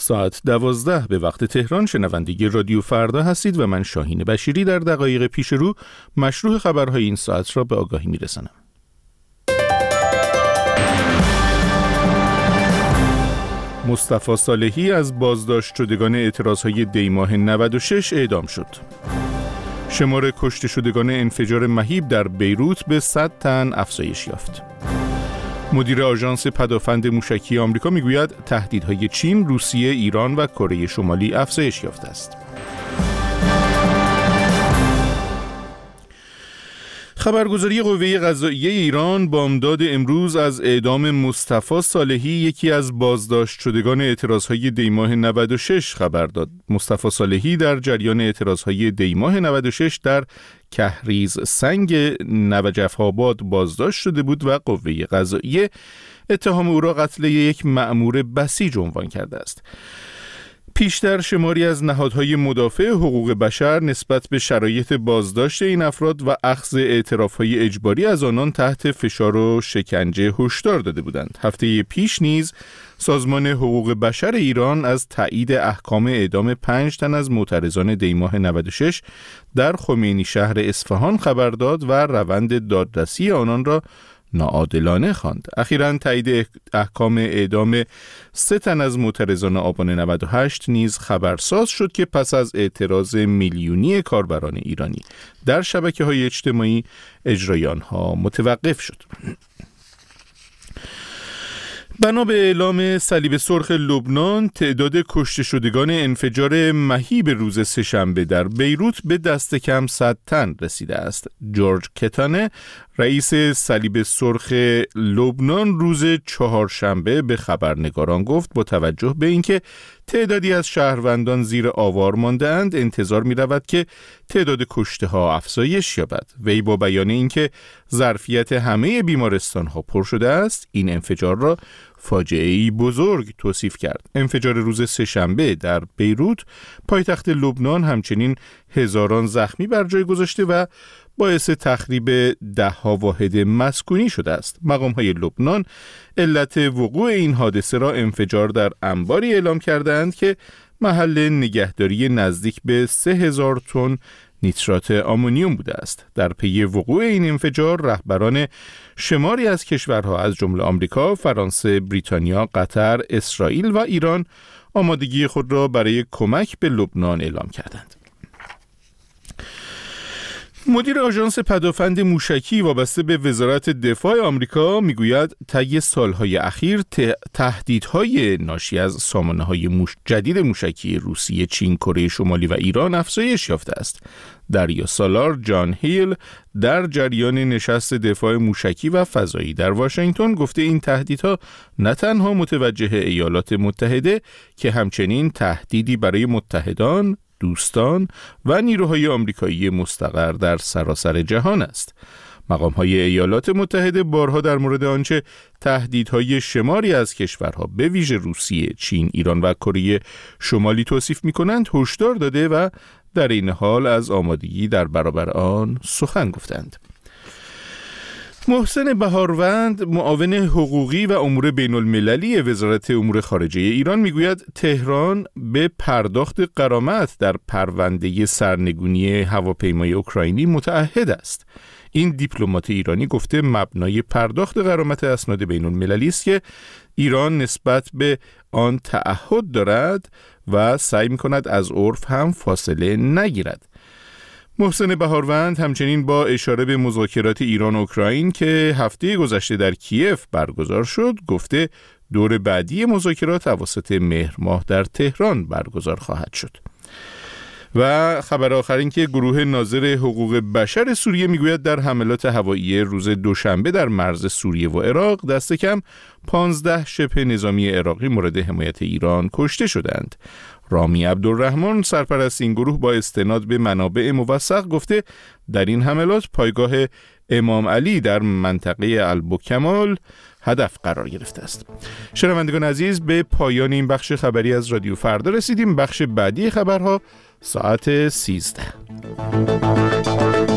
ساعت 12 به وقت تهران شنونده رادیو فردا هستید و من شاهین بشیری در دقایق پیش رو مشروع خبرهای این ساعت را به آگاهی میرسانم. مصطفی صالحی از بازداشت شدگان اعتراضهای دیماه 96 اعدام شد. شمار کشته شدگان انفجار مهیب در بیروت به 100 تن افزایش یافت. مدیر آژانس پدافند موشکی آمریکا میگوید تهدیدهای چین، روسیه، ایران و کره شمالی افزایش یافته است. خبرگزاری قوه قضائیه ایران بامداد امروز از اعدام مصطفی صالحی، یکی از بازداشت شدگان اعتراضهای دیماه 96 خبر داد. مصطفی صالحی در جریان اعتراضهای دیماه 96 در کهریز سنگ نجف آباد بازداشت شده بود و قوه قضائیه اتهام او را قتل یک مأمور بسیج عنوان کرده است. پیشتر شماری از نهادهای مدافع حقوق بشر نسبت به شرایط بازداشت این افراد و اخذ اعترافهای اجباری از آنان تحت فشار و شکنجه هشدار داده بودند. هفته پیش نیز سازمان حقوق بشر ایران از تایید احکام اعدام 5 تن از معترضان دیماه 96 در خمینی شهر اصفهان خبر داد و روند دادرسی آنان را ناعادلانه خواند. اخیراً تایید احکام اعدام 3 تن از معترضان آبان 98 نیز خبرساز شد که پس از اعتراض میلیونی کاربران ایرانی در شبکه‌های اجتماعی اجرای آنها متوقف شد. بنا به اعلام صلیب سرخ لبنان، تعداد کشته شدگان انفجار مهیب روز سه‌شنبه در بیروت به دست کم 100 تن رسیده است. جورج کتانه، رئیس صلیب سرخ لبنان، روز چهارشنبه به خبرنگاران گفت با توجه به اینکه تعدادی از شهروندان زیر آوار مانده‌اند، انتظار می‌رود که تعداد کشته‌ها افزایش یابد. وی با بیان اینکه ظرفیت همه بیمارستان‌ها پر شده است، این انفجار را فاجعه‌ای بزرگ توصیف کرد. انفجار روز سه‌شنبه در بیروت، پایتخت لبنان، همچنین هزاران زخمی بر جای گذاشته و باعث تخریب 10 واحد مسکونی شده است. مقام‌های لبنان علت وقوع این حادثه را انفجار در انباری اعلام کردند که محل نگهداری نزدیک به 3000 تن نیترات آمونیوم بوده است. در پی وقوع این انفجار، رهبران شماری از کشورها از جمله آمریکا، فرانسه، بریتانیا، قطر، اسرائیل و ایران آمادگی خود را برای کمک به لبنان اعلام کردند. مدیر آژانس پدافند موشکی وابسته به وزارت دفاع آمریکا میگوید طی سالهای اخیر تهدیدهای ناشی از سامانه‌های جدید موشکی روسیه، چین، کره شمالی و ایران افزایش یافته است. دریا سالار جان هیل در جریان نشست دفاع موشکی و فضایی در واشنگتن گفته این تهدیدها نه تنها متوجه ایالات متحده که همچنین تهدیدی برای متحدان، دوستان و نیروهای آمریکایی مستقر در سراسر جهان است. مقام‌های ایالات متحده بارها در مورد آنچه تهدیدهای شماری از کشورها به ویژه روسیه، چین، ایران و کره شمالی توصیف می‌کنند هشدار داده و در این حال از آمادگی در برابر آن سخن گفتند. محسن بهاروند، معاون حقوقی و امور بین المللی وزارت امور خارجه ایران میگوید تهران به پرداخت غرامت در پرونده سرنگونی هواپیمای اوکراینی متعهد است. این دیپلمات ایرانی گفته مبنای پرداخت غرامت اسناد بین المللی است که ایران نسبت به آن تعهد دارد و سعی می‌کند از عرف هم فاصله نگیرد. محسن بهاروند همچنین با اشاره به مذاکرات ایران و اوکراین که هفته گذشته در کیف برگزار شد، گفته دور بعدی مذاکرات اواسط مهر ماه در تهران برگزار خواهد شد. و خبر آخر این که گروه ناظر حقوق بشر سوریه میگوید در حملات هوایی روز دوشنبه در مرز سوریه و عراق دست کم 15 شبه نظامی عراقی مورد حمایت ایران کشته شدند. رامی عبدالرحمن، سرپرست این گروه، با استناد به منابع موثق گفته در این حملات پایگاه امام علی در منطقه البوکمال هدف قرار گرفته است. شنوندگان عزیز، به پایان این بخش خبری از رادیو فردا رسیدیم. بخش بعدی خبرها ساعت 13.